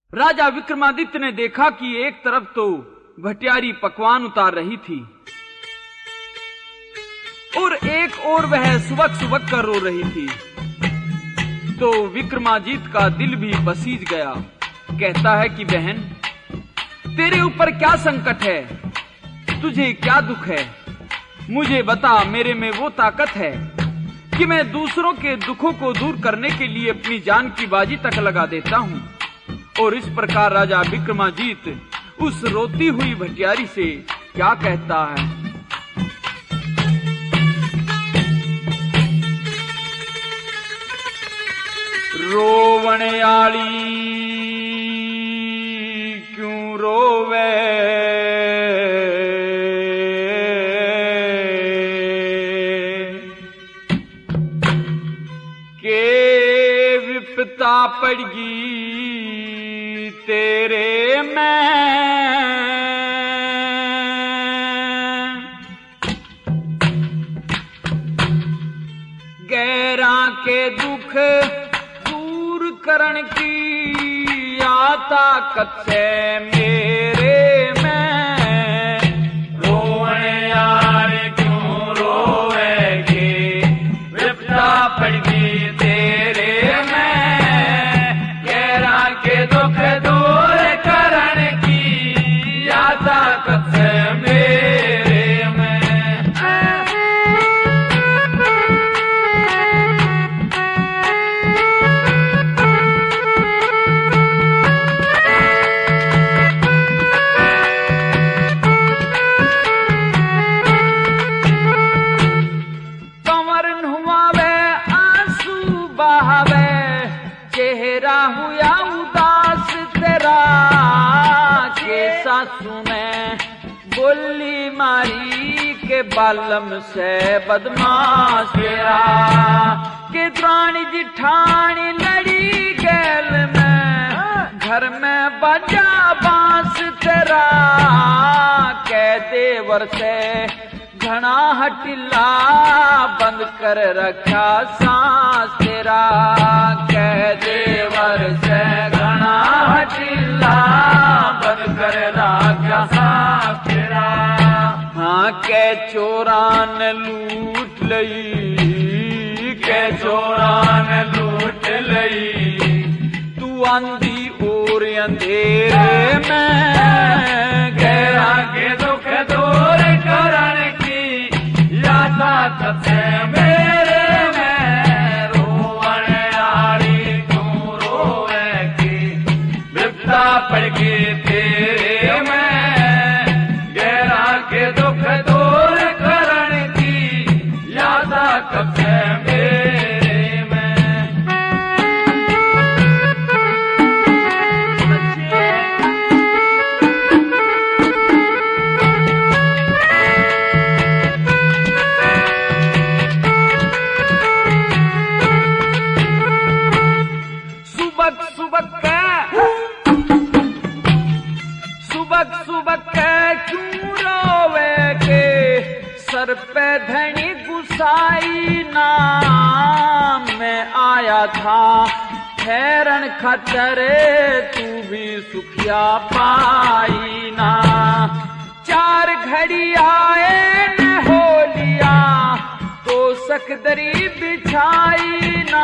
राजा विक्रमादित्य ने देखा कि एक तरफ तो भटियारी पकवान उतार रही थी और एक और वह सुबक सुबक कर रो रही थी। तो विक्रमादित्य का दिल भी बसीज गया। कहता है कि बहन, तेरे ऊपर क्या संकट है, तुझे क्या दुख है, मुझे बता। मेरे में वो ताकत है कि मैं दूसरों के दुखों को दूर करने के लिए अपनी जान की बाजी तक लगा देता हूँ। और इस प्रकार राजा विक्रमादित्य उस रोती हुई भटियारी से क्या कहता है। रोवण आली क्यों रोवे, के विपता पड़गी तेरे में, गैरा के दुख दूर करण की आ ताकत से मेरे में। रोवण यार क्यों रोवेगी, विपता पड़गी तेरे में, गैरा के दुख दूर करण की आ ताकत से मेरे में। चेहरा हुआ उदास तेरा, कैसा सुने बोली मारी के बालम से बदमाश तेरा, के द्राणी जिठानी लड़ी गैल में, घर में बजा बांस तेरा, कह देवर से घना हटिला बंद कर रखा सांस तेरा, कह देवर से घना हटिला बंद कर रखा सांस तेरा। हाँ के चोरान लूट लई, के चोरान लूट लई, तू आंधी और अंधेरे में, गैरा के दुख दूर करण ताकत है मेरे में। रोवण आड़ी क्यों रोवेगी, विपता पड़गी तेरे में, गैरा के दुख दूर करण की या ताकत है मेरे में। सुबक क्यों रोवे के, सर पे धनी गुसाई नाम में आया था ठहरन खतरे, तू भी सुखिया पाई ना। 4 घड़ी आए न हो लिया तो सकदरी बिछाई ना,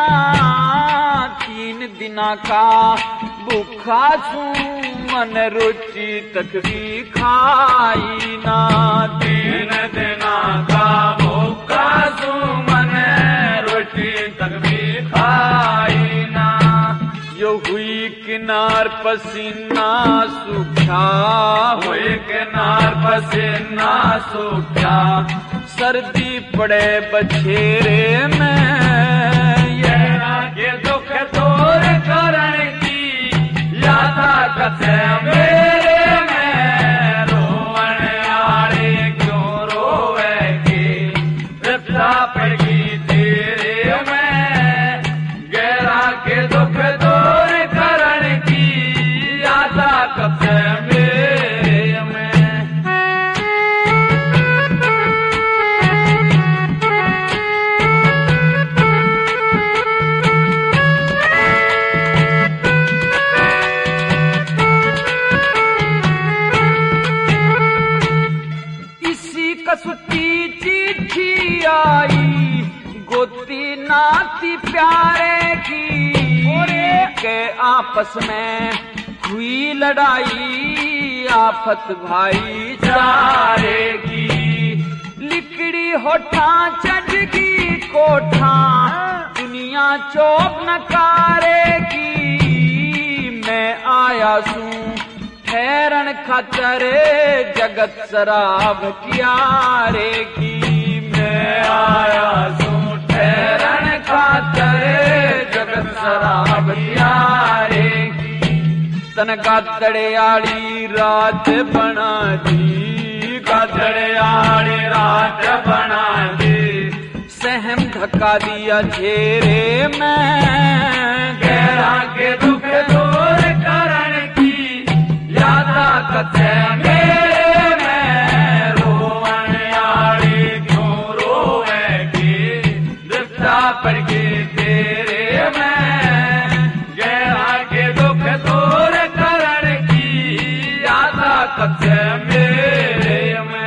3 दिना का भूखा सू मन रोटी तक भी खाई ना, 3 दिना का भूखा सू मन रोटी तक भी खाई ना। जो हुई किनार पसीना सूखा, हुई किनार पसीना सूखा, सर्दी पड़े बछेरे में, गैरा के दुख दूर करण की या ताकत है मेरे में। रोवण आड़े क्यों रोवेगी, विपता पड़गी तेरे में, गैरा के दुख दूर करण की या ताकत है मेरे में। आपस में हुई लड़ाई, आफत भाईचारे की। लिकड़ी होठा चढ़गी कोठा, दुनिया चौक नकारे की। मैं आया सूं ठहरन खातर जगत शराब कियारे की। मैं आया सूं ठहरन खातर जगत शराब कियारे की। तन गादड़े आड़ी रात बना दी, गादड़े आड़ी रात बना दी। सहम धक्का दिया झेरे में, गहरा के दुख दूर करन की यादा कथे मेरे में। रोवन आड़ी क्यों रोवेगी, दृष्टा पड़ गई तेरे में। गहरा के दुख दूर करन की यादा कथे मेरे में।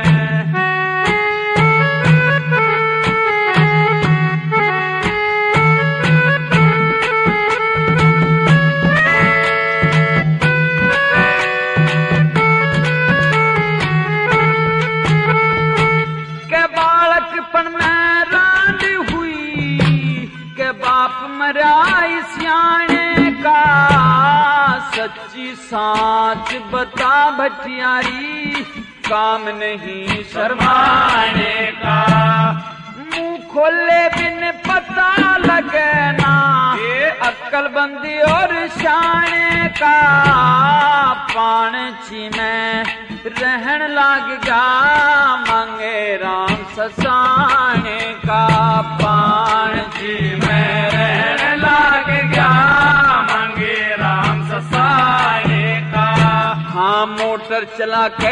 मराई सियाने का सच्ची सांच बता भटियारी, काम नहीं शर्माने का। मुंह खोले बिन पता लगे ना, ये अक्लबंदी और शाने का। पाणची में रहन लाग जा, मांगे राम ससाने का। पाणची में रहन लाग गया, मांगे राम ससाने का। हाँ मोटर चला के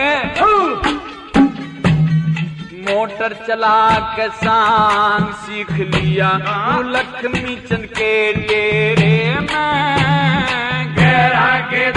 मोटर चला के सांग सीख लिया, लक्ष्मी चंद के डेरे में। गहरा के